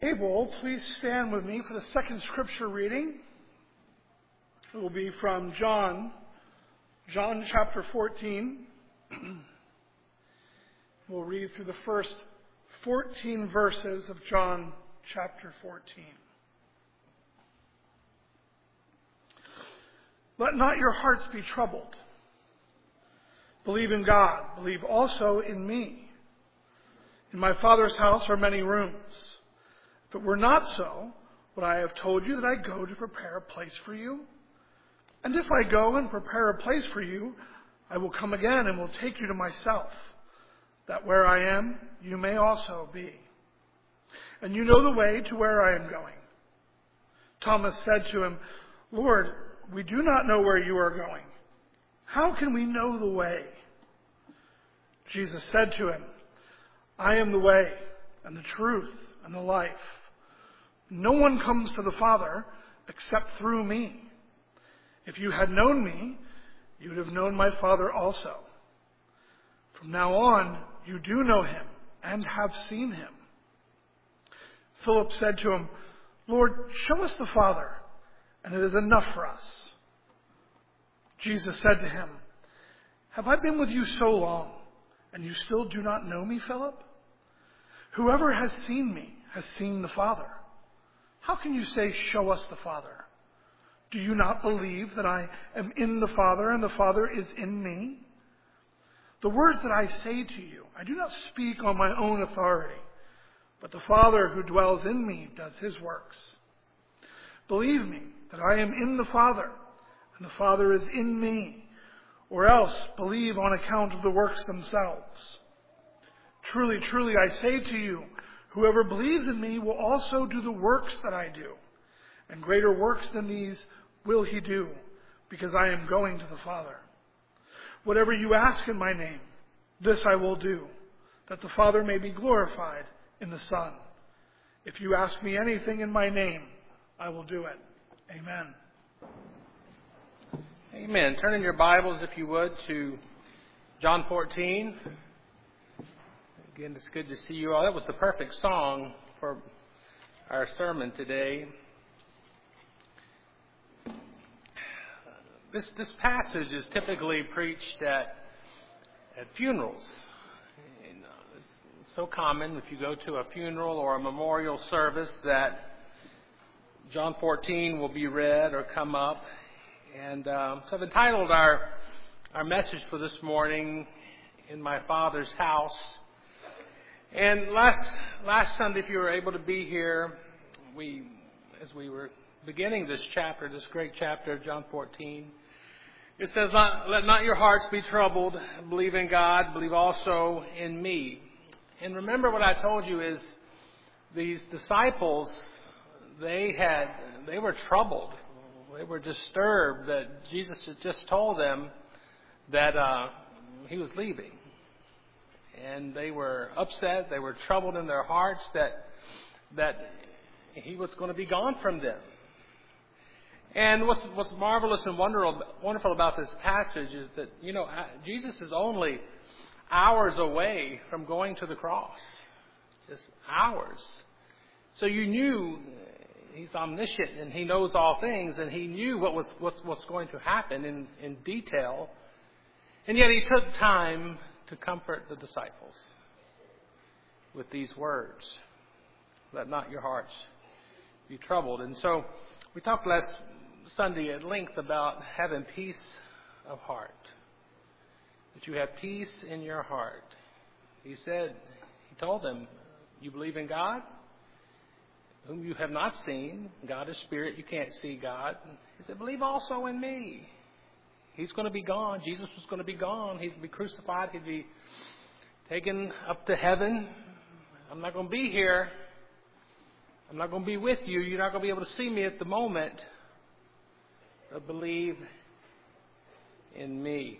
Able, please stand with me for the second scripture reading. It will be from John chapter 14. We'll read through the first 14 verses of John chapter 14. Let not your hearts be troubled. Believe in God. Believe also in me. In my Father's house are many rooms. If it were not so, would I have told you that I go to prepare a place for you? And if I go and prepare a place for you, I will come again and will take you to myself, that where I am, you may also be. And you know the way to where I am going. Thomas said to him, Lord, we do not know where you are going. How can we know the way? Jesus said to him, I am the way and the truth and the life. No one comes to the Father except through me. If you had known me, you would have known my Father also. From now on, you do know him and have seen him. Philip said to him, Lord, show us the Father, and it is enough for us. Jesus said to him, have I been with you so long, and you still do not know me, Philip? Whoever has seen me has seen the Father. How can you say, show us the Father? Do you not believe that I am in the Father and the Father is in me? The words that I say to you, I do not speak on my own authority, but the Father who dwells in me does his works. Believe me that I am in the Father and the Father is in me, or else believe on account of the works themselves. Truly, truly, I say to you, whoever believes in me will also do the works that I do, and greater works than these will he do, because I am going to the Father. Whatever you ask in my name, this I will do, that the Father may be glorified in the Son. If you ask me anything in my name, I will do it. Amen. Amen. Turn in your Bibles, if you would, to John 14. Again, it's good to see you all. That was the perfect song for our sermon today. This passage is typically preached at funerals. It's so common if you go to a funeral or a memorial service that John 14 will be read or come up. And so I've entitled our message for this morning, In My Father's House. And last Sunday, if you were able to be here, as we were beginning this chapter, this great chapter of John 14, it says, let not your hearts be troubled. Believe in God. Believe also in me. And remember what I told you is these disciples, they were troubled. They were disturbed that Jesus had just told them that he was leaving. And they were upset. They were troubled in their hearts that he was going to be gone from them. And what's marvelous and wonderful about this passage is that, Jesus is only hours away from going to the cross. Just hours. So you knew he's omniscient and he knows all things, and he knew what's going to happen in detail. And yet he took time to comfort the disciples with these words. Let not your hearts be troubled. And so we talked last Sunday at length about having peace of heart. That you have peace in your heart. He told them, you believe in God, whom you have not seen. God is spirit, you can't see God. He said, believe also in me. He's going to be gone. Jesus was going to be gone. He'd be crucified. He'd be taken up to heaven. I'm not going to be here. I'm not going to be with you. You're not going to be able to see me at the moment. But believe in me.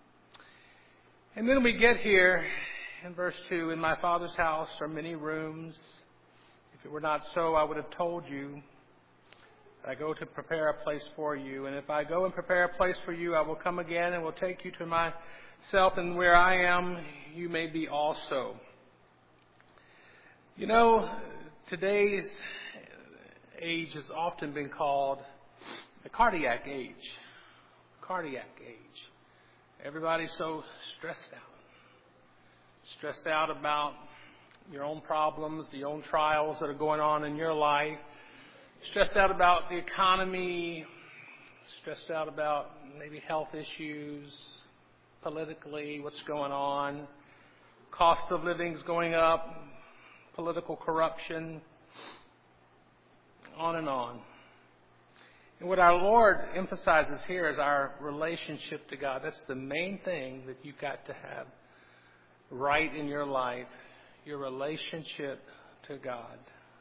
And then we get here in verse 2, in my Father's house are many rooms. If it were not so, I would have told you. I go to prepare a place for you. And if I go and prepare a place for you, I will come again and will take you to myself, and where I am, you may be also. Today's age has often been called the cardiac age. Cardiac age. Everybody's so stressed out. Stressed out about your own problems, the own trials that are going on in your life. Stressed out about the economy. Stressed out about maybe health issues, politically, what's going on. Cost of living's going up. Political corruption. On and on. And what our Lord emphasizes here is our relationship to God. That's the main thing that you've got to have right in your life, your relationship to God.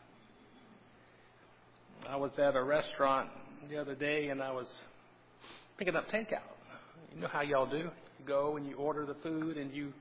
I was at a restaurant the other day and I was picking up takeout. You know how y'all do. You go and you order the food and you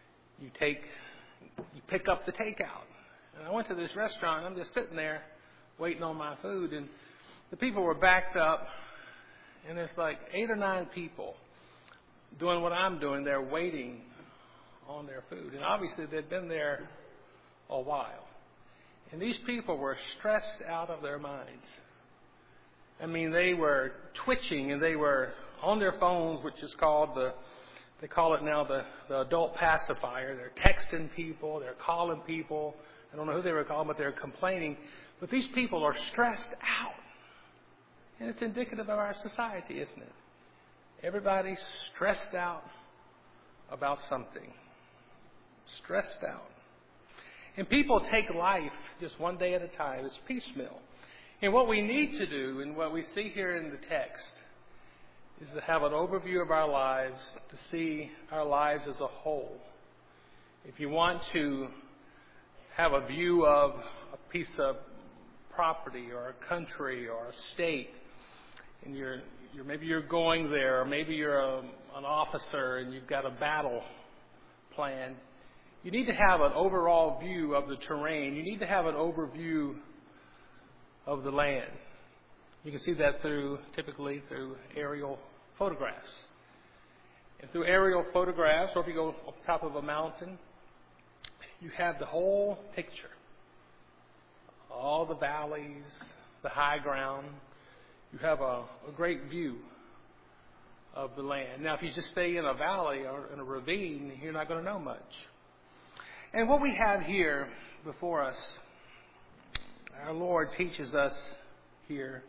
pick up the takeout. And I went to this restaurant and I'm just sitting there waiting on my food, and the people were backed up, and there's like 8 or 9 people doing what I'm doing. They're waiting on their food, and obviously they'd been there a while. And these people were stressed out of their minds. I mean, they were twitching, and they were on their phones, which is called they call it now the adult pacifier. They're texting people, they're calling people. I don't know who they were calling, but they're complaining. But these people are stressed out. And it's indicative of our society, isn't it? Everybody's stressed out about something. Stressed out. And people take life just one day at a time. It's piecemeal. And what we need to do, and what we see here in the text, is to have an overview of our lives, to see our lives as a whole. If you want to have a view of a piece of property or a country or a state, and maybe you're going there, or maybe you're an officer and you've got a battle plan, you need to have an overall view of the terrain. You need to have an overview of the land. You can see that typically through aerial photographs. And through aerial photographs, or if you go up top of a mountain, you have the whole picture. All the valleys, the high ground. You have a great view of the land. Now, if you just stay in a valley or in a ravine, you're not going to know much. And what we have here before us, our Lord teaches us here,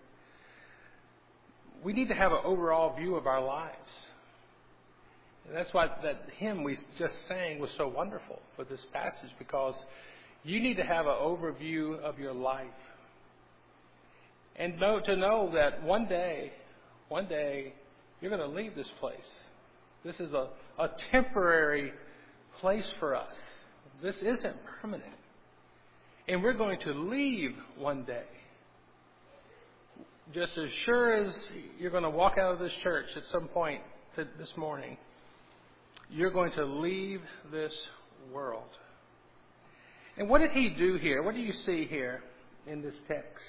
we need to have an overall view of our lives. And that's why that hymn we just sang was so wonderful for this passage, because you need to have an overview of your life. And to know that one day, you're going to leave this place. This is a temporary place for us. This isn't permanent. And we're going to leave one day. Just as sure as you're going to walk out of this church at some point this morning, you're going to leave this world. And what did he do here? What do you see here in this text?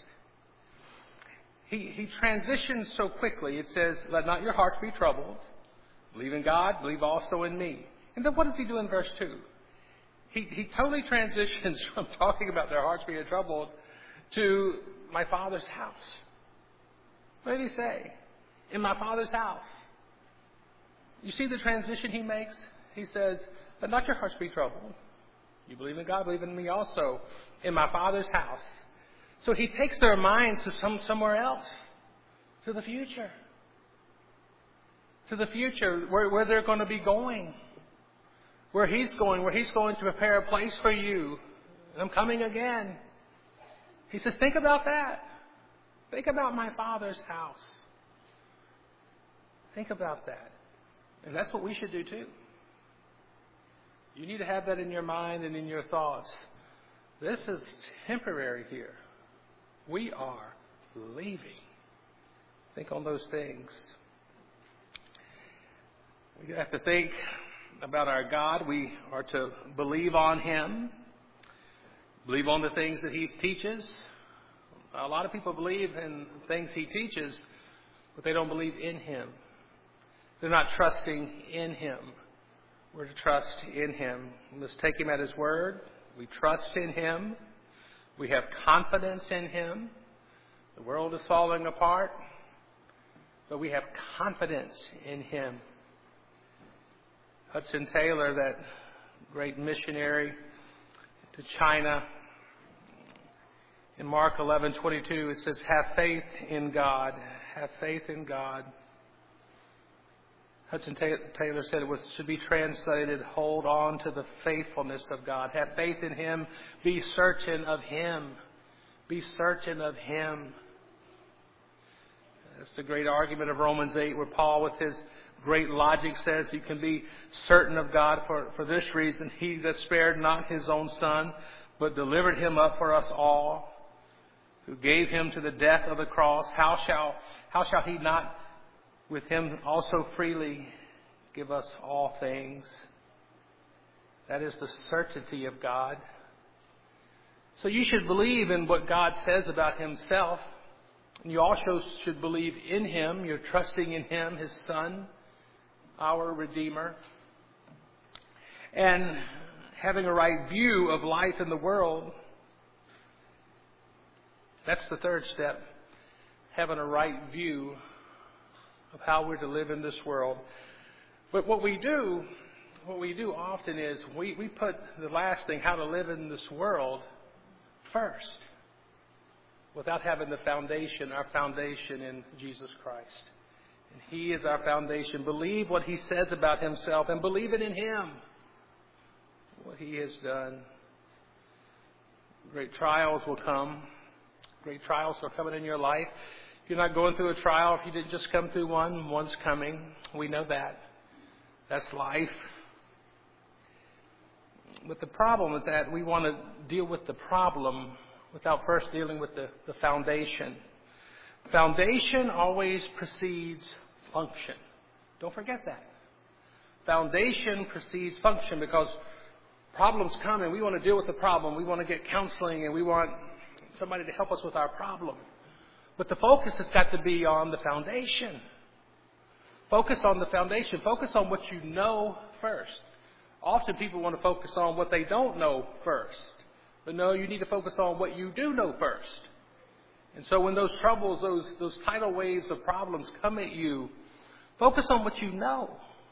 He transitions so quickly. It says, let not your hearts be troubled. Believe in God, believe also in me. And then what does he do in verse 2? He totally transitions from talking about their hearts being troubled to my Father's house. What did he say? In my Father's house. You see the transition he makes? He says, let not your hearts be troubled. You believe in God, believe in me also. In my Father's house. So he takes their minds to somewhere else. To the future. To the future, where they're going to be going. Where he's going to prepare a place for you. I'm coming again. He says, think about that. Think about my Father's house. Think about that. And that's what we should do too. You need to have that in your mind and in your thoughts. This is temporary here. We are leaving. Think on those things. We have to think about our God. We are to believe on Him. Believe on the things that He teaches. A lot of people believe in things He teaches, but they don't believe in Him. They're not trusting in Him. We're to trust in Him. Let's take Him at His word. We trust in Him. We have confidence in Him. The world is falling apart, but we have confidence in Him. Hudson Taylor, that great missionary to China, in Mark 11:22, it says, "Have faith in God. Have faith in God." Hudson Taylor said it should be translated, "Hold on to the faithfulness of God. Have faith in Him. Be certain of Him. Be certain of Him." That's the great argument of Romans 8, where Paul, with his great logic, says you can be certain of God for this reason: He that spared not His own Son, but delivered Him up for us all, who gave Him to the death of the cross, how shall He not with Him also freely give us all things? That is the certainty of God. So you should believe in what God says about Himself. And you also should believe in Him. You're trusting in Him, His Son, our Redeemer. And having a right view of life in the world. That's the third step. Having a right view of how we're to live in this world. But what we do often is we put the last thing, how to live in this world, first, without having the foundation, our foundation in Jesus Christ. And He is our foundation. Believe what He says about Himself and believe it in Him, what He has done. Great trials will come. Great trials are coming in your life. If you're not going through a trial, if you didn't just come through one's coming. We know that. That's life. But the problem with that, we want to deal with the problem without first dealing with the foundation. Foundation always precedes function. Don't forget that. Foundation precedes function, because problems come and we want to deal with the problem. We want to get counseling and we want somebody to help us with our problem. But the focus has got to be on the foundation. Focus on the foundation. Focus on what you know first. Often people want to focus on what they don't know first. But no, you need to focus on what you do know first. And so when those troubles, those tidal waves of problems come at you, focus on what you know.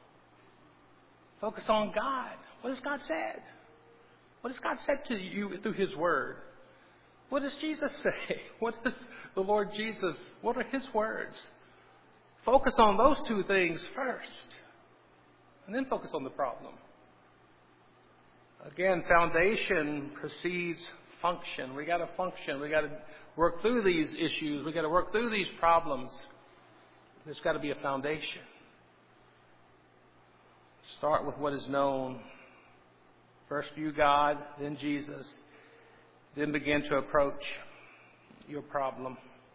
Focus on God. What has God said? What has God said to you through His Word? What does Jesus say? What does the Lord Jesus, what are His words? Focus on those two things first, and then focus on the problem. Again, foundation precedes function. We got to function. We got to work through these issues. We got to work through these problems. There's got to be a foundation. Start with what is known. First view God, then Jesus. Then begin to approach your problem.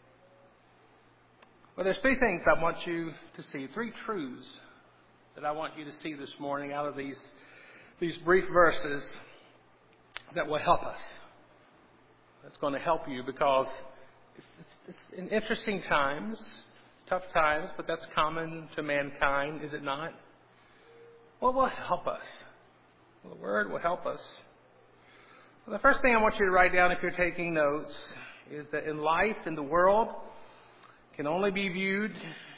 Well, there's three things I want you to see. Three truths that I want you to see this morning out of these brief verses that will help us. That's going to help you, because it's in interesting times, tough times, but that's common to mankind, is it not? What will help us? Well, the Word will help us. Well, the first thing I want you to write down if you're taking notes is that in life, in the world, can only be viewed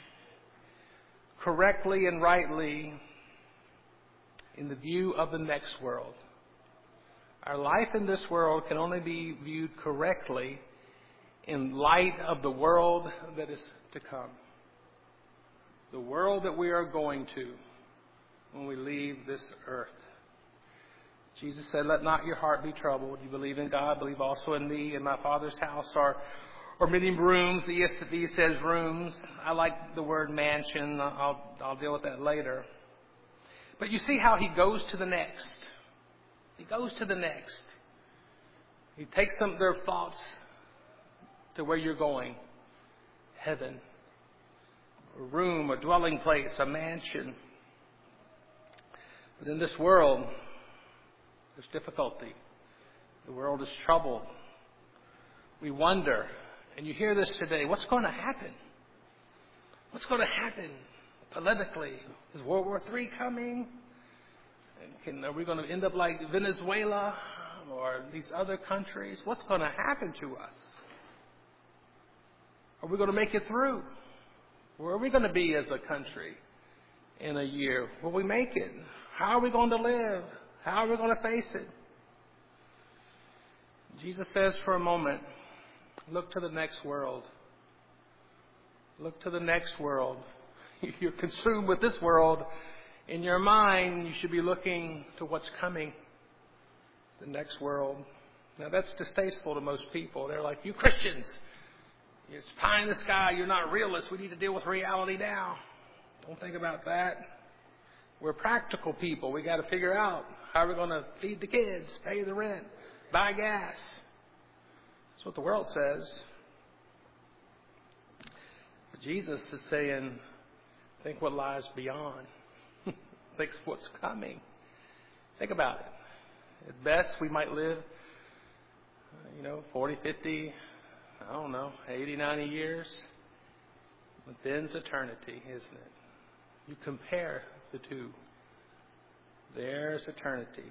correctly and rightly in the view of the next world. Our life in this world can only be viewed correctly in light of the world that is to come. The world that we are going to when we leave this earth. Jesus said, "Let not your heart be troubled. You believe in God, believe also in me. In my Father's house are many rooms." The ESV says rooms. I like the word mansion. I'll deal with that later. But you see how He goes to the next. He goes to the next. He takes their thoughts to where you're going. Heaven. A room, a dwelling place, a mansion. But in this world, there's difficulty. The world is troubled. We wonder, and you hear this today, what's going to happen? What's going to happen politically? Is World War III coming? Are we going to end up like Venezuela? or these other countries, what's going to happen to us? Are we going to make it through? Where are we going to be as a country in a year? Will we make it? How are we going to live? How are we going to face it? Jesus says for a moment, look to the next world. Look to the next world. You're consumed with this world. In your mind, you should be looking to what's coming. The next world. Now that's distasteful to most people. They're like, you Christians, it's pie in the sky. You're not realists. We need to deal with reality now. Don't think about that. We're practical people. We got to figure out how we're going to feed the kids, pay the rent, buy gas. That's what the world says. But Jesus is saying, think what lies beyond. Think what's coming. Think about it. At best, we might live, 40, 50, 80, 90 years. But then's eternity, isn't it? You compare the two. There's eternity.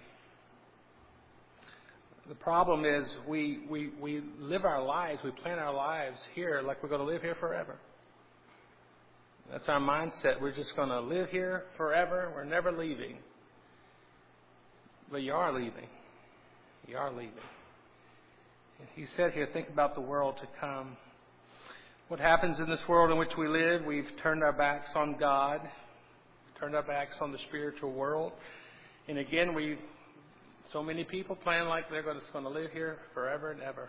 The problem is we live our lives, we plan our lives here like we're going to live here forever. That's our mindset. We're just going to live here forever. We're never leaving. But you are leaving. You are leaving. And he said here, think about the world to come. What happens in this world in which we live? We've turned our backs on God. Turned our backs on the spiritual world. And again, so many people plan like they're just going to live here forever and ever.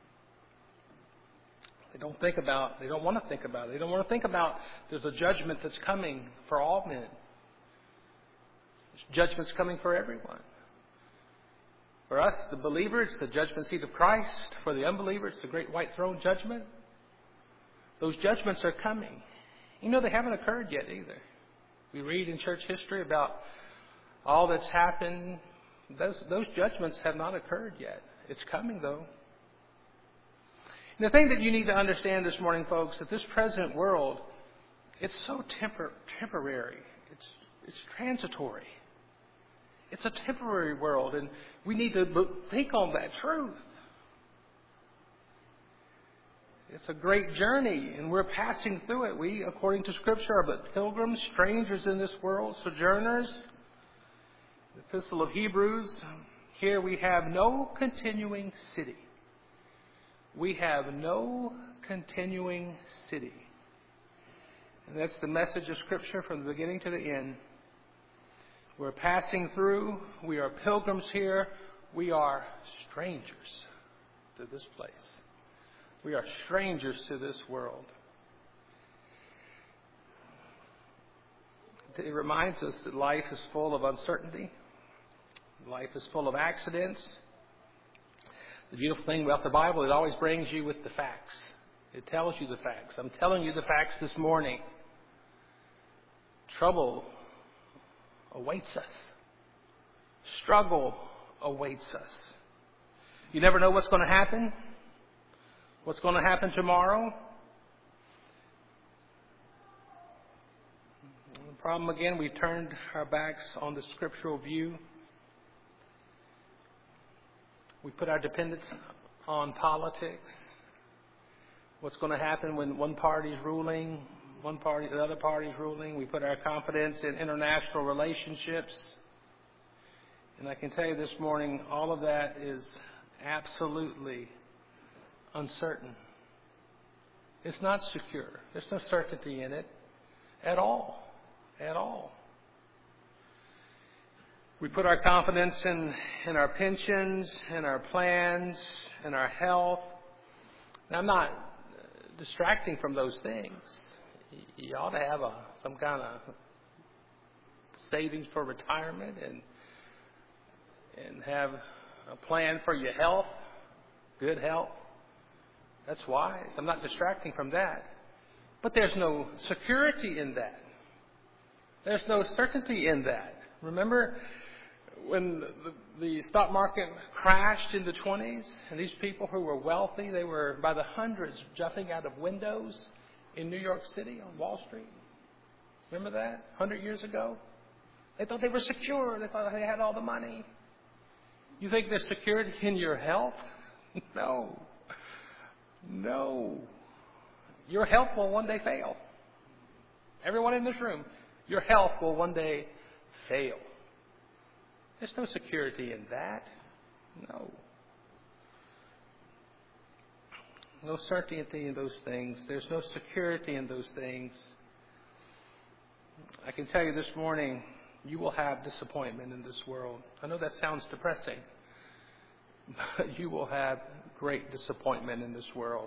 They don't want to think about it. They don't want to think about there's a judgment that's coming for all men. There's judgment's coming for everyone. For us, the believer, it's the judgment seat of Christ. For the unbeliever, it's the great white throne judgment. Those judgments are coming. They haven't occurred yet either. We read in church history about all that's happened. Those judgments have not occurred yet. It's coming, though. And the thing that you need to understand this morning, folks, that this present world, it's so temporary. It's transitory. It's a temporary world, and we need to think on that truth. It's a great journey, and we're passing through it. We, according to Scripture, are but pilgrims, strangers in this world, sojourners. The Epistle of Hebrews, here we have no continuing city. We have no continuing city. And that's the message of Scripture from the beginning to the end. We're passing through. We are pilgrims here. We are strangers to this place. We are strangers to this world. It reminds us that life is full of uncertainty. Life is full of accidents. The beautiful thing about the Bible, it always brings you with the facts. It tells you the facts. I'm telling you the facts this morning. Trouble awaits us. Struggle awaits us. You never know what's going to happen. What's going to happen tomorrow? The problem again, we turned our backs on the scriptural view. We put our dependence on politics. What's going to happen when one party's ruling, the other party's ruling? We put our confidence in international relationships. And I can tell you this morning, all of that is absolutely uncertain. It's not secure. There's no certainty in it at all. At all. We put our confidence in our pensions, in our plans, in our health. Now, I'm not distracting from those things. You ought to have some kind of savings for retirement and have a plan for your health, good health. That's wise. I'm not distracting from that. But there's no security in that. There's no certainty in that. Remember when the stock market crashed in the 20s, and these people who were wealthy, they were by the hundreds jumping out of windows in New York City on Wall Street. Remember that? 100 years ago? They thought they were secure. They thought they had all the money. You think there's security in your health? No. No. Your health will one day fail. Everyone in this room, your health will one day fail. There's no security in that. No. No certainty in those things. There's no security in those things. I can tell you this morning, you will have disappointment in this world. I know that sounds depressing, but you will have great disappointment in this world.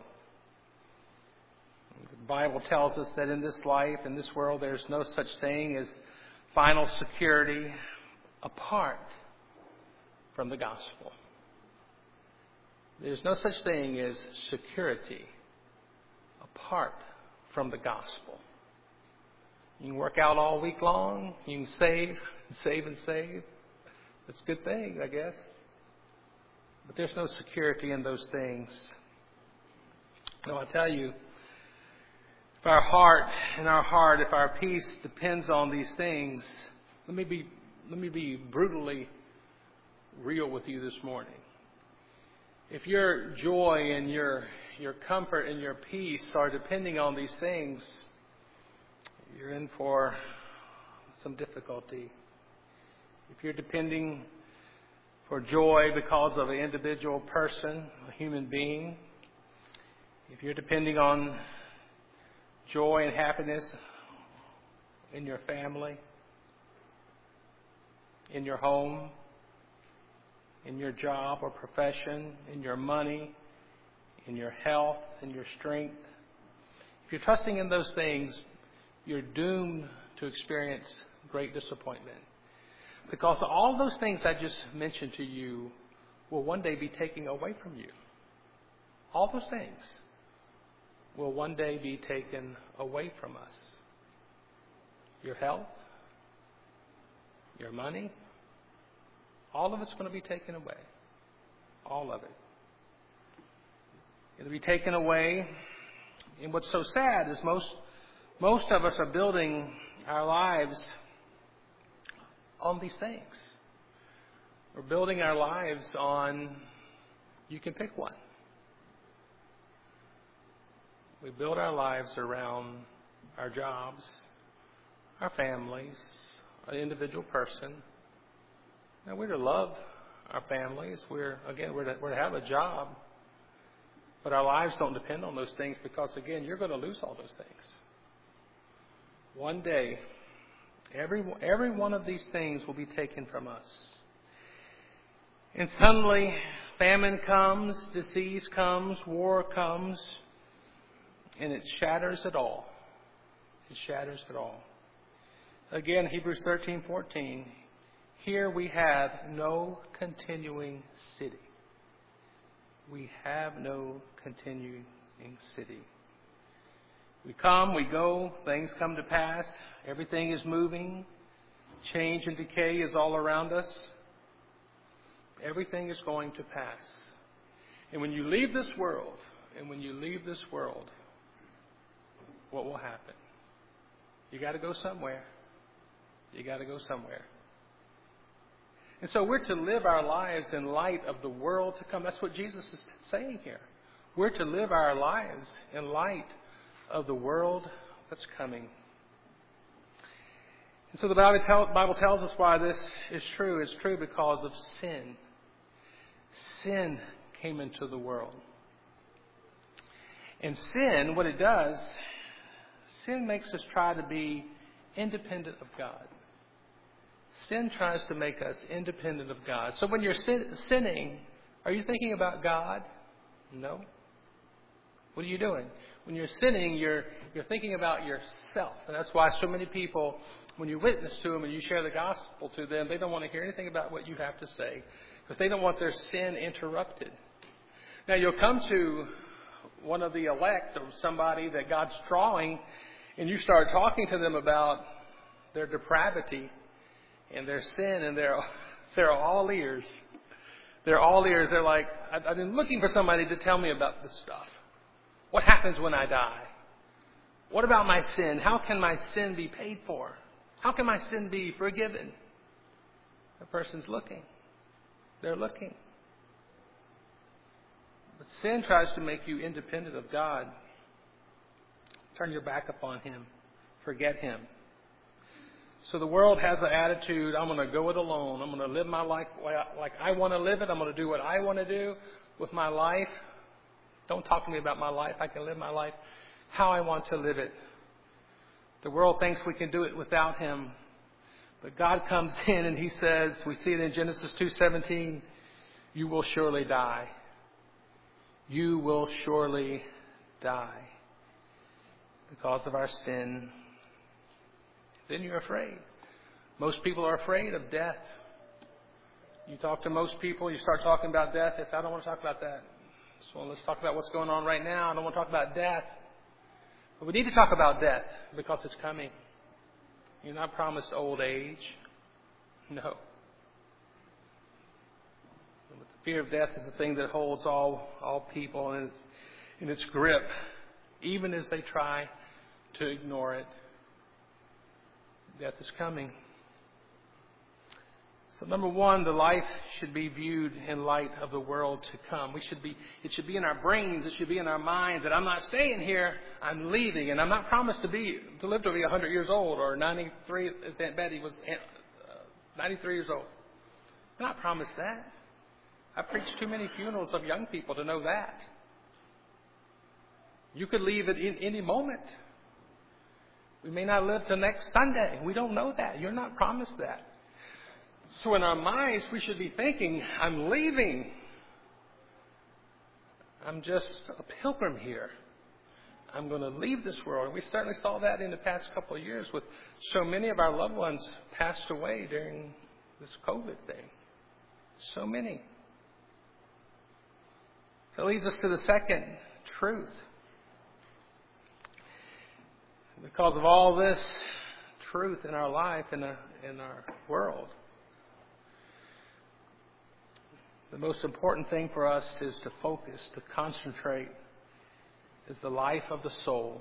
The Bible tells us that in this life, in this world, there's no such thing as final security apart from the gospel. There's no such thing as security apart from the gospel. You can work out all week long. You can save and save and save. That's a good thing, I guess. But there's no security in those things. No, I tell you, if our heart, if our peace depends on these things, let me be brutally real with you this morning. If your joy and your comfort and your peace are depending on these things, you're in for some difficulty. If you're depending for joy because of an individual person, a human being, if you're depending on joy and happiness in your family, in your home, in your job or profession, in your money, in your health, in your strength, if you're trusting in those things, you're doomed to experience great disappointment. Because all those things I just mentioned to you will one day be taken away from you. All those things will one day be taken away from us. Your health, your money, all of it's going to be taken away. All of it. It'll be taken away. And what's so sad is most of us are building our lives on these things. We're building our lives on, you can pick one. We build our lives around our jobs, our families, an individual person. Now, we're to love our families. We're to have a job. But our lives don't depend on those things because, again, you're going to lose all those things. One day, every one of these things will be taken from us. And suddenly, famine comes, disease comes, war comes, and it shatters it all. It shatters it all. Again, Hebrews 13:14. Here we have no continuing city. We have no continuing city. We come, we go, things come to pass. Everything is moving. Change and decay is all around us. Everything is going to pass. And when you leave this world, what will happen? You got to go somewhere. You got to go somewhere. And so we're to live our lives in light of the world to come. That's what Jesus is saying here. We're to live our lives in light of the world that's coming. And so the Bible tells us why this is true. It's true because of sin. Sin came into the world. And sin, what it does, sin makes us try to be independent of God. Sin tries to make us independent of God. So when you're sinning, are you thinking about God? No. What are you doing? When you're sinning, you're thinking about yourself. And that's why so many people, when you witness to them and you share the gospel to them, they don't want to hear anything about what you have to say because they don't want their sin interrupted. Now, you'll come to one of the elect or somebody that God's drawing, and you start talking to them about their depravity and their sin, and they're all ears. They're all ears. They're like, I've been looking for somebody to tell me about this stuff. What happens when I die? What about my sin? How can my sin be paid for? How can my sin be forgiven? The person's looking. They're looking. But sin tries to make you independent of God. Turn your back upon Him. Forget Him. So the world has the attitude, I'm going to go it alone. I'm going to live my life like I want to live it. I'm going to do what I want to do with my life. Don't talk to me about my life. I can live my life how I want to live it. The world thinks we can do it without Him. But God comes in and He says, we see it in Genesis 2:17, you will surely die. You will surely die because of our sin. Then you're afraid. Most people are afraid of death. You talk to most people, you start talking about death, they say, I don't want to talk about that. So let's talk about what's going on right now. I don't want to talk about death. But we need to talk about death because it's coming. You're not promised old age. No. But the fear of death is the thing that holds all people in its grip, even as they try to ignore it. Death is coming. So number one, the life should be viewed in light of the world to come. It should be in our brains. It should be in our minds that I'm not staying here. I'm leaving, and I'm not promised to live to be 100 years old or 93, as Aunt Betty was 93 years old. I'm not promised that. I preached too many funerals of young people to know that. You could leave at any moment. We may not live till next Sunday. We don't know that. You're not promised that. So in our minds, we should be thinking, I'm leaving. I'm just a pilgrim here. I'm going to leave this world. And we certainly saw that in the past couple of years with so many of our loved ones passed away during this COVID thing. So many. That leads us to the second truth. Because of all this truth in our life, in our world, the most important thing for us is to focus, to concentrate, is the life of the soul.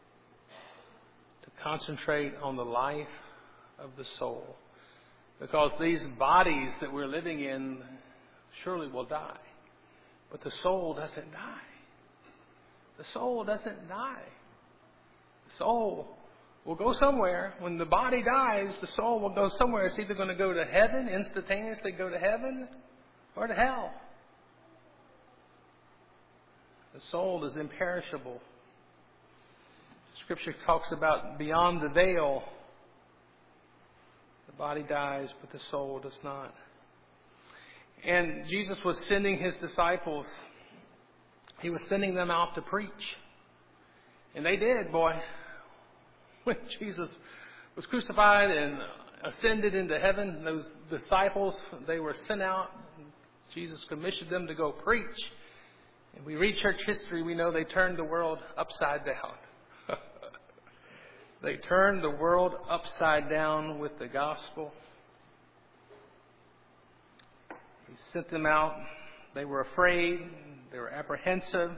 To concentrate on the life of the soul. Because these bodies that we're living in surely will die. But the soul doesn't die. The soul doesn't die. The soul will go somewhere. When the body dies, the soul will go somewhere. It's either going to go to heaven, instantaneously go to heaven, or to hell. The soul is imperishable. Scripture talks about beyond the veil. The body dies, but the soul does not. And Jesus was sending His disciples. He was sending them out to preach. And they did, boy. When Jesus was crucified and ascended into heaven, those disciples, they were sent out. Jesus commissioned them to go preach. And we read church history, we know they turned the world upside down. They turned the world upside down with the gospel. He sent them out. They were afraid. They were apprehensive.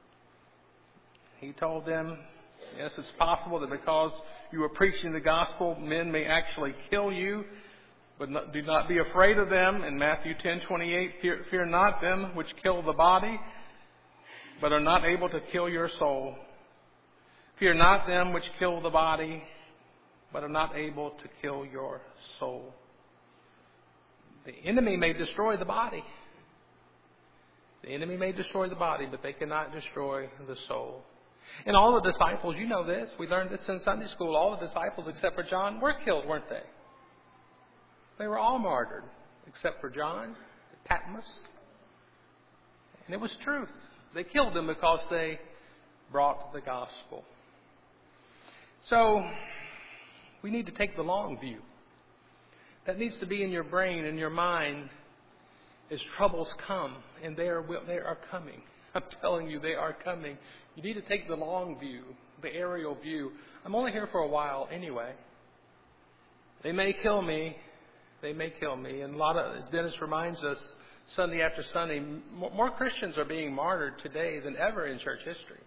He told them, yes, it's possible that because you are preaching the gospel, men may actually kill you. But do not be afraid of them. In Matthew 10:28, fear not them which kill the body, but are not able to kill your soul. Fear not them which kill the body, but are not able to kill your soul. The enemy may destroy the body. The enemy may destroy the body, but they cannot destroy the soul. And all the disciples, you know this, we learned this in Sunday school, all the disciples except for John were killed, weren't they? They were all martyred, except for John, Patmos. And it was truth. They killed them because they brought the gospel. So, we need to take the long view. That needs to be in your brain, in your mind, as troubles come. And they are coming. I'm telling you, they are coming. You need to take the long view, the aerial view. I'm only here for a while anyway. They may kill me. They may kill me. And as Dennis reminds us, Sunday after Sunday, more Christians are being martyred today than ever in church history.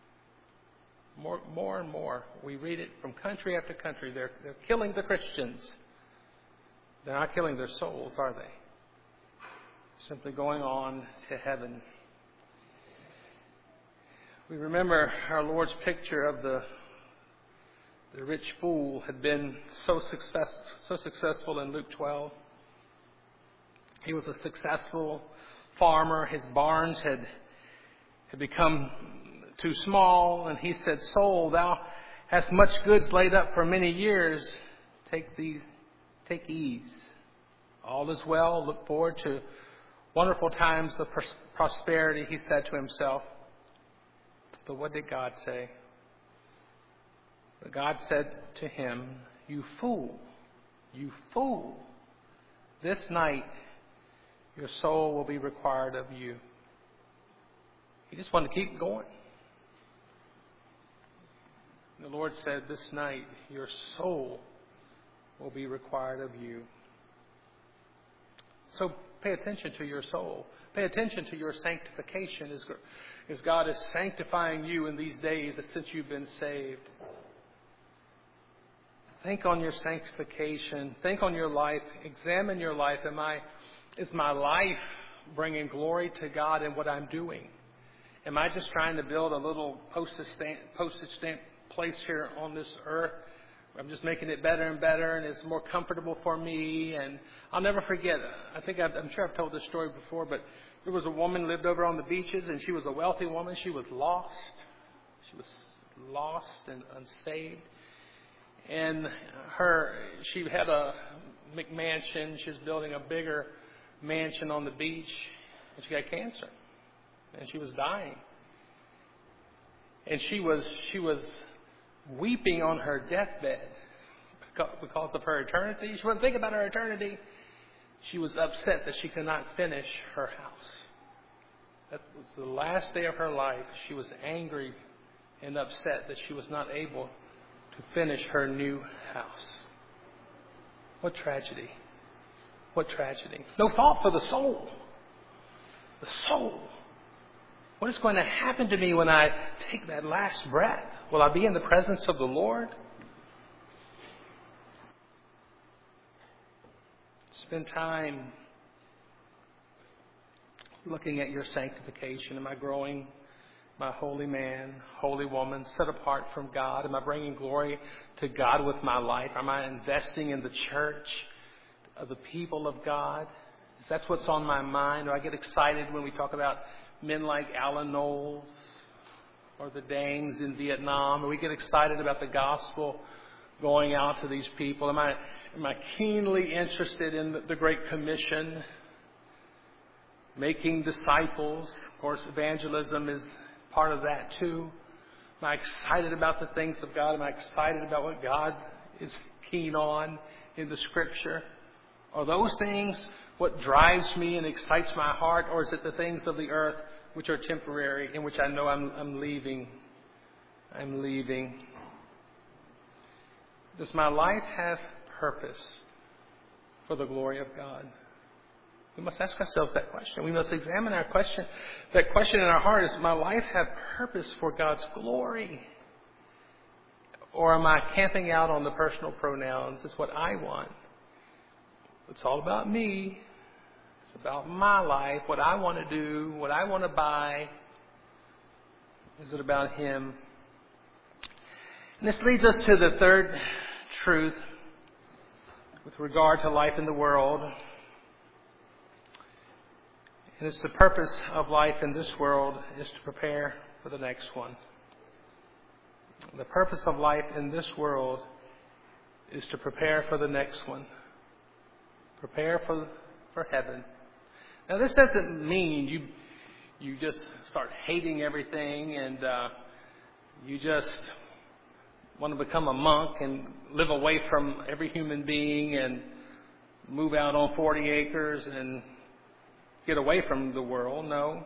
More and more. We read it from country after country. They're killing the Christians. They're not killing their souls, are they? simply going on to heaven. We remember our Lord's picture of the rich fool had been so successful in Luke 12. He was a successful farmer. His barns had become too small, and he said, "Soul, thou hast much goods laid up for many years. Take ease. All is well. Look forward to wonderful times of prosperity," he said to himself. But what did God say? But God said to him, "You fool, this night your soul will be required of you." He just wanted to keep going. The Lord said, "This night your soul will be required of you." So pay attention to your soul. Pay attention to your sanctification as God is sanctifying you in these days since you've been saved. Think on your sanctification. Think on your life. Examine your life. Is my life bringing glory to God in what I'm doing? Am I just trying to build a little postage stamp place here on this earth? I'm just making it better and better, and it's more comfortable for me. And I'll never forget. I'm sure I've told this story before, but there was a woman lived over on the beaches, and she was a wealthy woman. She was lost. She was lost and unsaved. And she had a McMansion. She was building a bigger mansion on the beach, and she got cancer, and she was dying. And she was weeping on her deathbed because of her eternity. She wasn't thinking about her eternity. She was upset that she could not finish her house. That was the last day of her life. She was angry and upset that she was not able to finish her new house. What tragedy. What tragedy. No fault for the soul. The soul. What is going to happen to me when I take that last breath? Will I be in the presence of the Lord? Spend time looking at your sanctification. Am I growing? Am I a holy man, holy woman, set apart from God? Am I bringing glory to God with my life? Am I investing in the church of the people of God? That's what's on my mind. Do I get excited when we talk about men like Alan Knowles or the Dangs in Vietnam? Or we get excited about the gospel going out to these people? Am I keenly interested in the Great Commission, making disciples? Of course, evangelism is part of that too. Am I excited about the things of God? Am I excited about what God is keen on in the Scripture? Are those things what drives me and excites my heart, or is it the things of the earth which are temporary, in which I know I'm leaving? I'm leaving. Does my life have purpose for the glory of God? We must ask ourselves that question. We must examine that question in our heart. Does my life have purpose for God's glory? Or am I camping out on the personal pronouns? It's what I want. It's all about me. It's about my life, what I want to do, what I want to buy. Is it about Him? And this leads us to the third truth with regard to life in the world. And it's the purpose of life in this world is to prepare for the next one. The purpose of life in this world is to prepare for the next one. Prepare for heaven. Now, this doesn't mean you just start hating everything and you just want to become a monk and live away from every human being and move out on 40 acres and get away from the world. No.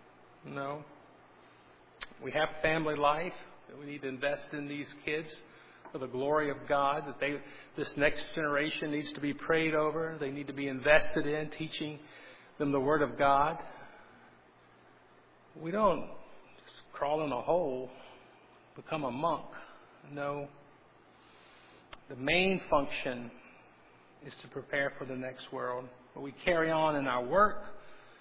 We have family life. We need to invest in these kids for the glory of God. This next generation needs to be prayed over. They need to be invested in, teaching them the Word of God. We don't just crawl in a hole, become a monk. No. The main function is to prepare for the next world. We carry on in our work.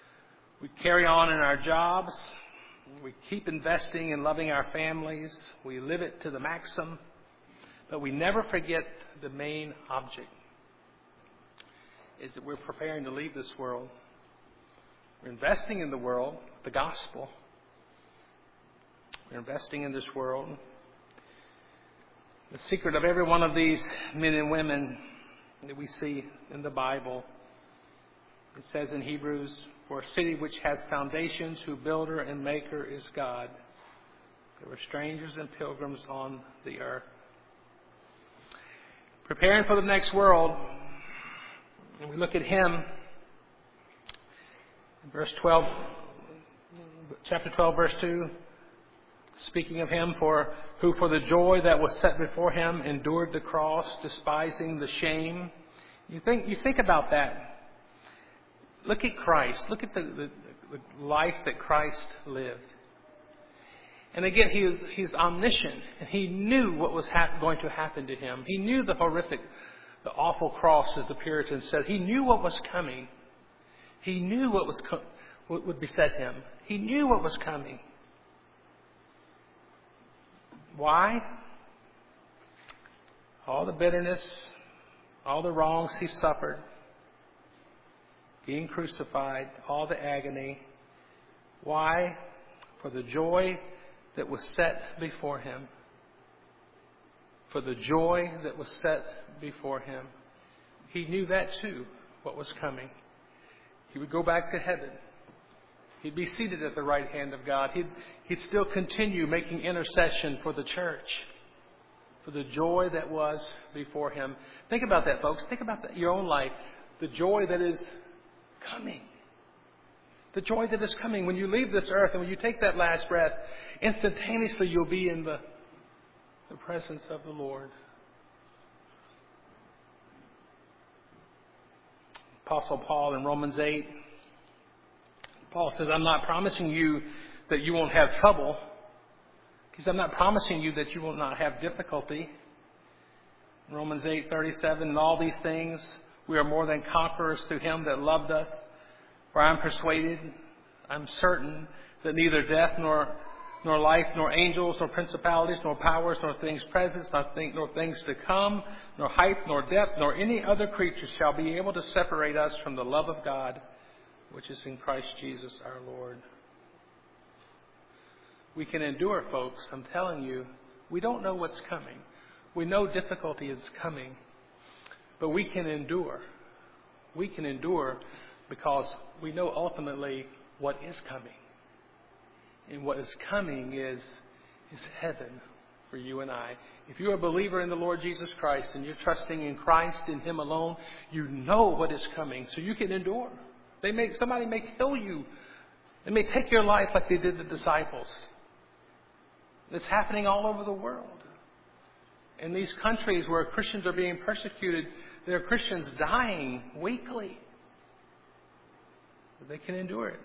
We carry on in our jobs. We keep investing in loving our families. We live it to the maximum. But we never forget the main object is that we're preparing to leave this world. We're investing in the world, the gospel. We're investing in this world. The secret of every one of these men and women that we see in the Bible, it says in Hebrews, for a city which has foundations, whose builder and maker is God. There were strangers and pilgrims on the earth. Preparing for the next world, and we look at him, verse 12, chapter 12, verse 2, speaking of him, who for the joy that was set before him endured the cross, despising the shame. You think about that. Look at Christ. Look at the life that Christ lived. And again, he's omniscient, and he knew what was going to happen to him. He knew the horrific, the awful cross, as the Puritans said. He knew what was coming. He knew what would beset him. He knew what was coming. Why? All the bitterness, all the wrongs he suffered, being crucified, all the agony. Why? For the joy that was set before him. For the joy that was set before him. He knew that too, what was coming. He would go back to heaven. He'd be seated at the right hand of God. He'd still continue making intercession for the church. For the joy that was before him. Think about that, folks. Think about that, your own life. The joy that is coming. The joy that is coming. When you leave this earth and when you take that last breath, instantaneously you'll be in the presence of the Lord. Apostle Paul in Romans 8, Paul says, I'm not promising you that you won't have trouble. He says, I'm not promising you that you will not have difficulty. In Romans 8:37, in all these things we are more than conquerors through him that loved us. For I'm persuaded, I'm certain, that neither death nor life, nor angels, nor principalities, nor powers, nor things present, nor things to come, nor height, nor depth, nor any other creature shall be able to separate us from the love of God, which is in Christ Jesus our Lord. We can endure, folks. I'm telling you, we don't know what's coming. We know difficulty is coming, but we can endure. We can endure because we know ultimately what is coming. And what is coming is heaven for you and I. If you're a believer in the Lord Jesus Christ and you're trusting in Christ, in him alone, you know what is coming, so you can endure. Somebody may kill you. They may take your life like they did the disciples. It's happening all over the world. In these countries where Christians are being persecuted, there are Christians dying weekly. But they can endure it.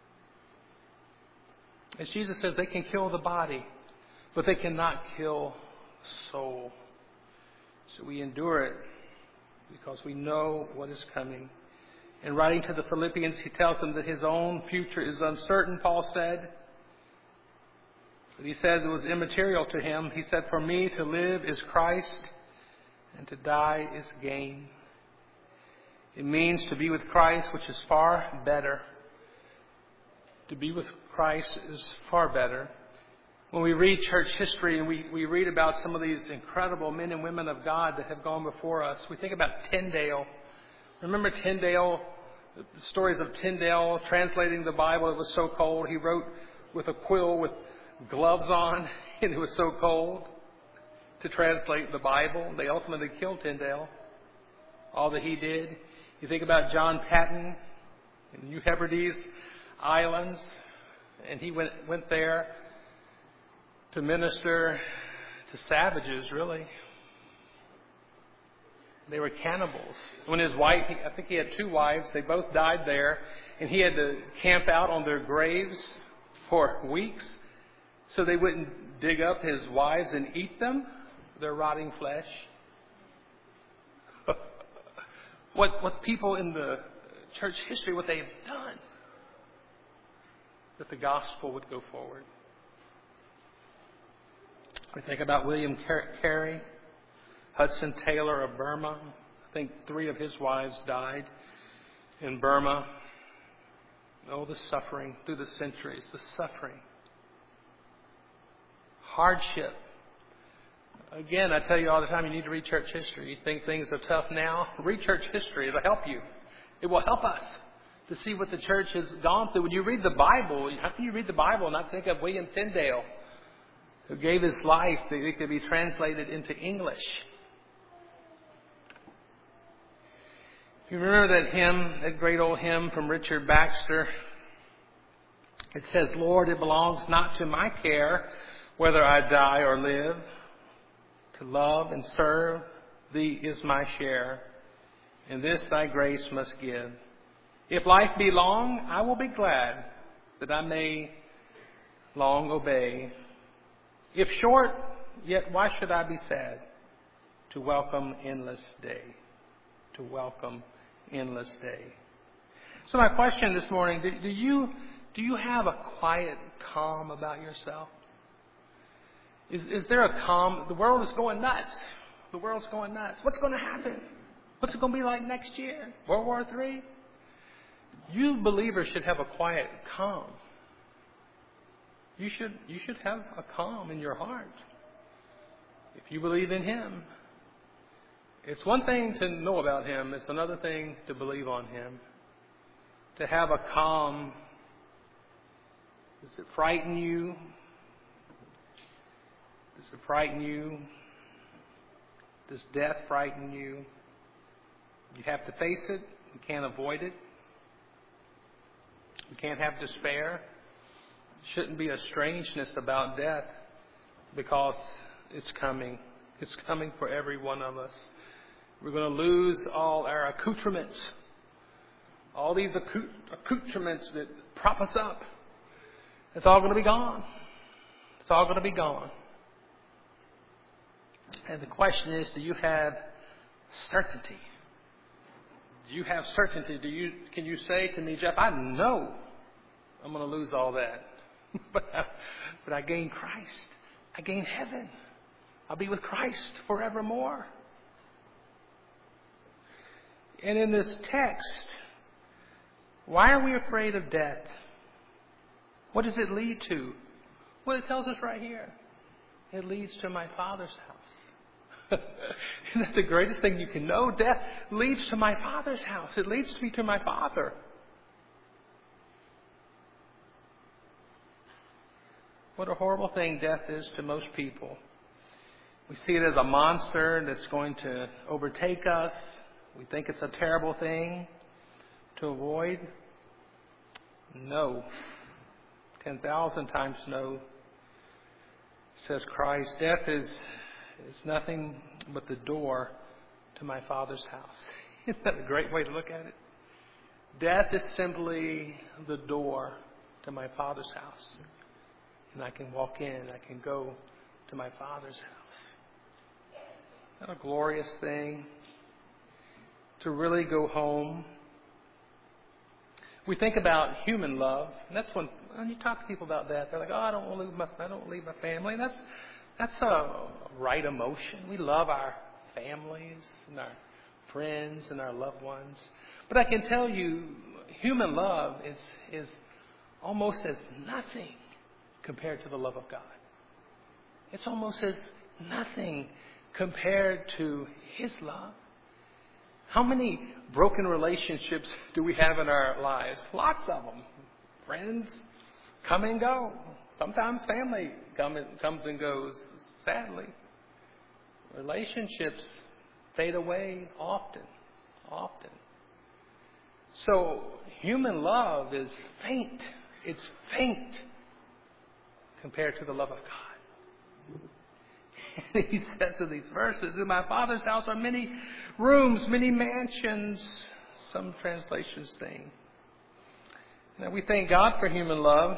As Jesus says, they can kill the body, but they cannot kill the soul. So we endure it because we know what is coming. In writing to the Philippians, he tells them that his own future is uncertain, Paul said. But he said it was immaterial to him. He said, for me to live is Christ and to die is gain. It means to be with Christ, which is far better. To be with Christ is far better. When we read church history and we read about some of these incredible men and women of God that have gone before us, we think about Tyndale. Remember Tyndale, the stories of Tyndale translating the Bible. It was so cold. He wrote with a quill with gloves on, and it was so cold to translate the Bible. They ultimately killed Tyndale. All that he did. You think about John Paton in New Hebrides Islands, and he went there to minister to savages, really. They were cannibals. When his wife, I think he had 2 wives, they both died there, and he had to camp out on their graves for weeks so they wouldn't dig up his wives and eat them, their rotting flesh. What people in the church history, what they have done. that the gospel would go forward. We think about William Carey, Hudson Taylor of Burma. I think 3 of his wives died in Burma. Oh, the suffering through the centuries, the suffering. Hardship. Again, I tell you all the time, you need to read church history. You think things are tough now? Read church history. It'll help you. It will help us to see what the church has gone through. When you read the Bible, how can you read the Bible and not think of William Tyndale, who gave his life that it could be translated into English? You remember that hymn, that great old hymn from Richard Baxter? It says, Lord, it belongs not to my care whether I die or live. To love and serve thee is my share, and this thy grace must give. If life be long, I will be glad that I may long obey. If short, yet why should I be sad to welcome endless day? To welcome endless day. So my question this morning, do you have a quiet calm about yourself? Is there a calm? The world is going nuts. The world's going nuts. What's going to happen? What's it going to be like next year? World War III? You believers should have a quiet calm. You should have a calm in your heart. If you believe in Him. It's one thing to know about Him. It's another thing to believe on Him. To have a calm. Does it frighten you? Does it frighten you? Does death frighten you? You have to face it. You can't avoid it. You can't have despair. Shouldn't be a strangeness about death because it's coming. It's coming for every one of us. We're going to lose all our accoutrements. All these accoutrements that prop us up. It's all going to be gone. It's all going to be gone. And the question is, do you have certainty? Do you have certainty? Can you say to me, Jeff, I know I'm going to lose all that. but I gain Christ. I gain heaven. I'll be with Christ forevermore. And in this text, why are we afraid of death? What does it lead to? Well, it tells us right here. It leads to my Father's house. Isn't that the greatest thing you can know? Death leads to my Father's house. It leads me to my Father. What a horrible thing death is to most people. We see it as a monster that's going to overtake us. We think it's a terrible thing to avoid. No. 10,000 times no, says Christ. Death is nothing but the door to my Father's house. Isn't that a great way to look at it? Death is simply the door to my Father's house. And I can walk in, I can go to my Father's house. Isn't that a glorious thing? To really go home. We think about human love, and that's when you talk to people about that, they're like, "Oh, I don't want to leave my family." And that's a right emotion. We love our families and our friends and our loved ones, but I can tell you, human love is almost as nothing compared to the love of God. It's almost as nothing compared to His love. How many broken relationships do we have in our lives? Lots of them. Friends come and go. Sometimes family comes and goes, sadly. Relationships fade away often. So human love is faint. It's faint compared to the love of God. And He says in these verses, in my Father's house are many rooms, many mansions, some translations say. Now we thank God for human love.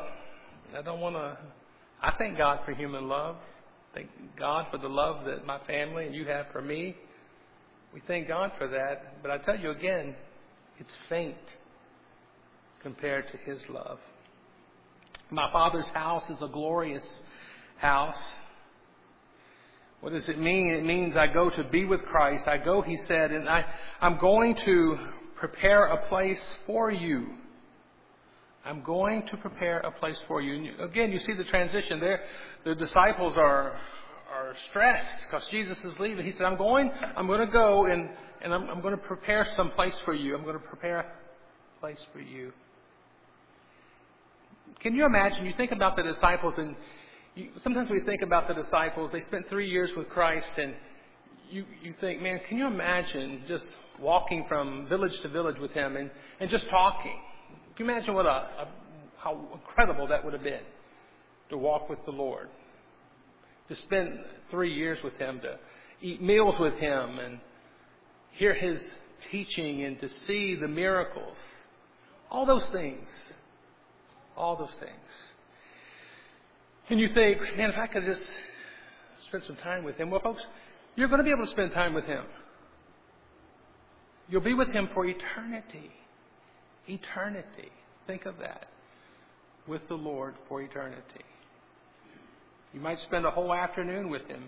I thank God for human love. Thank God for the love that my family and you have for me. We thank God for that. But I tell you again, it's faint compared to His love. My Father's house is a glorious house. What does it mean? It means I go to be with Christ. I go, he said, and I'm going to prepare a place for you. I'm going to prepare a place for you. And again, you see the transition there. The disciples are stressed because Jesus is leaving. He said, I'm going to go and I'm going to prepare some place for you. I'm going to prepare a place for you. Can you imagine? You think about the disciples, and sometimes we think about the disciples. They spent 3 years with Christ, and you think, man, can you imagine just walking from village to village with him and just talking? Can you imagine how incredible that would have been to walk with the Lord? To spend 3 years with him, to eat meals with him and hear his teaching and to see the miracles. All those things. All those things. And you think, man, if I could just spend some time with him. Well, folks, you're going to be able to spend time with him. You'll be with him for eternity. Eternity. Think of that. With the Lord for eternity. You might spend a whole afternoon with him.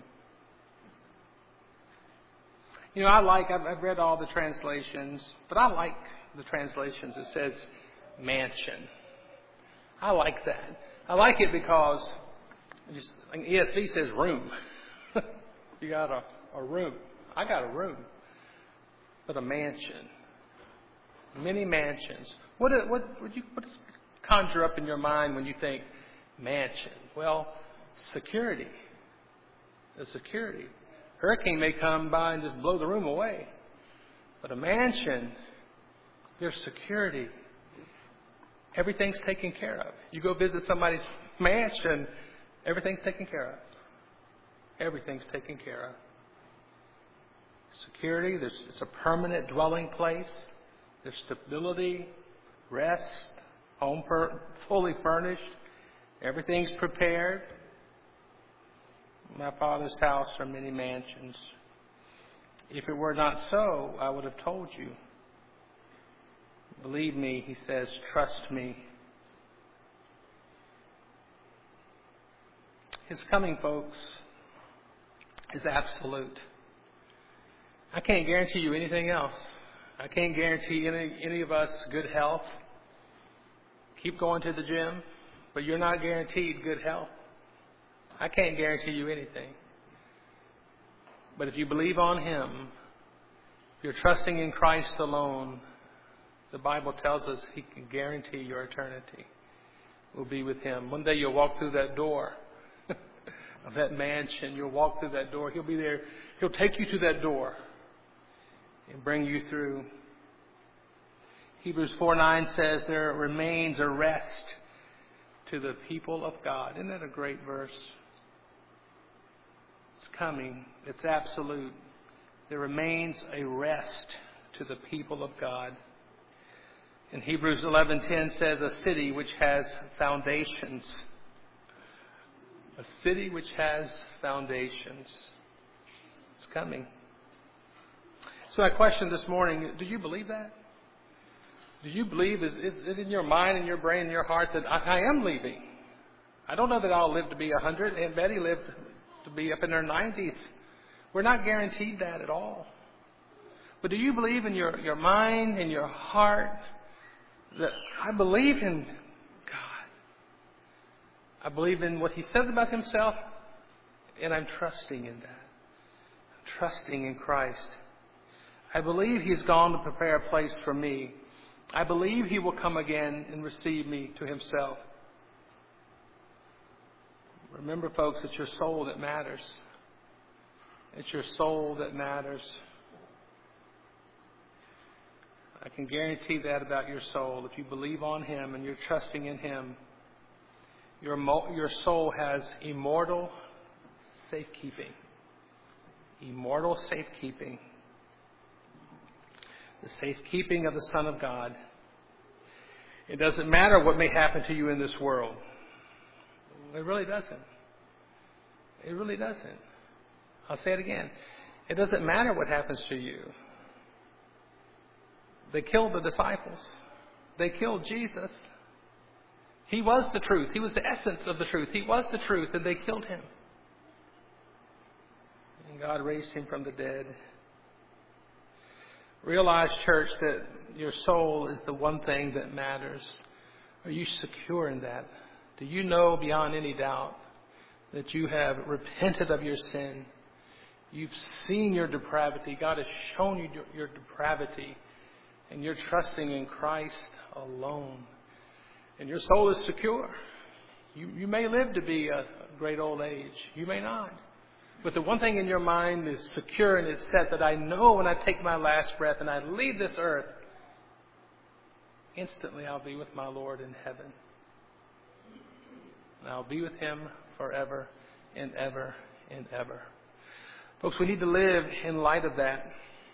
You know, I've read all the translations, but I like the translations that says mansion. I like that. I like it because ESV says room. You got a room. I got a room. But a mansion. Many mansions. What does conjure up in your mind when you think mansion? Well, security. The security. Hurricane may come by and just blow the room away. But a mansion, there's security. Everything's taken care of. You go visit somebody's mansion, everything's taken care of. Everything's taken care of. Security, it's a permanent dwelling place. There's stability, rest, home fully furnished. Everything's prepared. My Father's house are many mansions. If it were not so, I would have told you. Believe me, he says, trust me. His coming, folks, is absolute. I can't guarantee you anything else. I can't guarantee any of us good health. Keep going to the gym, but you're not guaranteed good health. I can't guarantee you anything. But if you believe on him, if you're trusting in Christ alone, the Bible tells us he can guarantee your eternity. We'll be with him. One day you'll walk through that door of that mansion. You'll walk through that door. He'll be there. He'll take you to that door and bring you through. Hebrews 4:9 says there remains a rest to the people of God. Isn't that a great verse? It's coming. It's absolute. There remains a rest to the people of God. And Hebrews 11:10 says, a city which has foundations. A city which has foundations. It's coming. So my question this morning, do you believe that? Do you believe, is in your mind and your brain and your heart that I am leaving? I don't know that I'll live to be 100. Aunt Betty lived to be up in her 90s. We're not guaranteed that at all. But do you believe in your mind and your heart that I believe in God? I believe in what he says about himself, and I'm trusting in that. I'm trusting in Christ. I believe he's gone to prepare a place for me. I believe he will come again and receive me to himself. Remember, folks, it's your soul that matters. It's your soul that matters. I can guarantee that about your soul. If you believe on him and you're trusting in him, your soul has immortal safekeeping. Immortal safekeeping. The safekeeping of the Son of God. It doesn't matter what may happen to you in this world. It really doesn't. It really doesn't. I'll say it again. It doesn't matter what happens to you. They killed the disciples. They killed Jesus. He was the truth. He was the essence of the truth. He was the truth, and they killed him. And God raised him from the dead. Realize, church, that your soul is the one thing that matters. Are you secure in that? Do you know beyond any doubt that you have repented of your sin? You've seen your depravity. God has shown you your depravity. And you're trusting in Christ alone. And your soul is secure. You may live to be a great old age. You may not. But the one thing in your mind is secure and it's set, that I know when I take my last breath and I leave this earth, instantly I'll be with my Lord in heaven. And I'll be with Him forever and ever and ever. Folks, we need to live in light of that.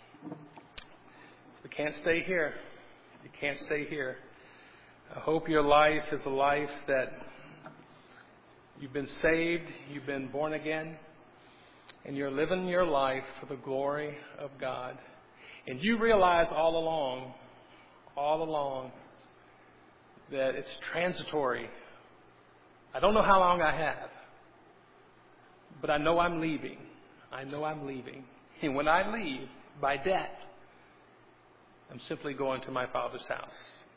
We can't stay here. You can't stay here. I hope your life is a life that you've been saved, you've been born again, and you're living your life for the glory of God. And you realize all along, that it's transitory. I don't know how long I have, but I know I'm leaving. And when I leave, by death, I'm simply going to my Father's house.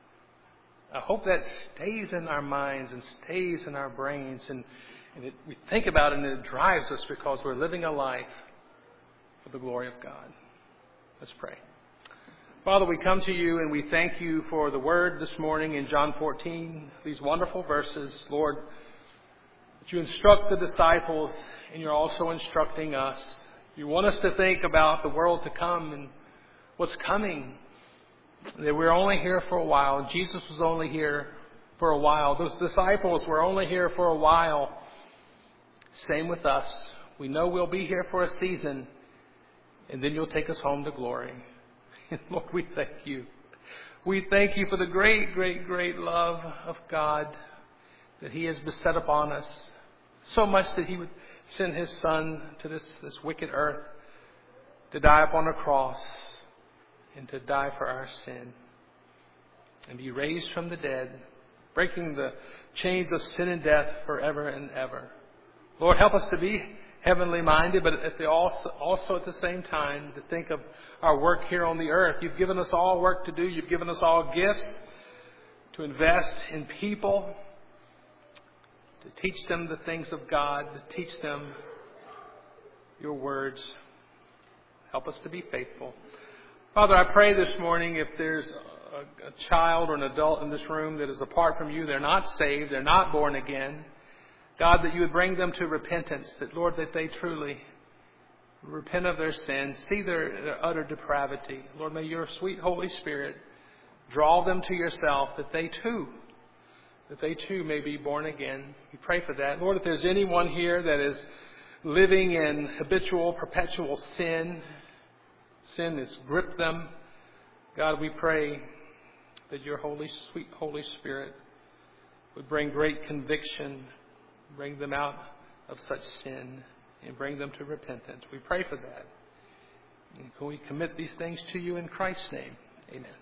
I hope that stays in our minds and stays in our brains, and we think about it and it drives us, because we're living a life for the glory of God. Let's pray. Father, we come to you and we thank you for the word this morning in John 14, these wonderful verses, Lord, that you instruct the disciples and you're also instructing us. You want us to think about the world to come and what's coming. That we're only here for a while. Jesus was only here for a while. Those disciples were only here for a while. Same with us. We know we'll be here for a season, and then you'll take us home to glory. And Lord, we thank you. We thank you for the great, great, great love of God that He has bestowed upon us. So much that He would send His Son to this wicked earth to die upon a cross and to die for our sin and be raised from the dead, breaking the chains of sin and death forever and ever. Lord, help us to be heavenly minded, but also at the same time to think of our work here on the earth. You've given us all work to do. You've given us all gifts to invest in people, to teach them the things of God, to teach them your words. Help us to be faithful. Father, I pray this morning, if there's a child or an adult in this room that is apart from you, they're not saved, they're not born again, God, that you would bring them to repentance, that, Lord, that they truly repent of their sins, see their utter depravity. Lord, may your sweet Holy Spirit draw them to yourself, that they too may be born again. We pray for that. Lord, if there's anyone here that is living in habitual, perpetual sin has gripped them, God, we pray that your sweet Holy Spirit would bring great conviction, bring them out of such sin, and bring them to repentance. We pray for that. And can we commit these things to you in Christ's name? Amen.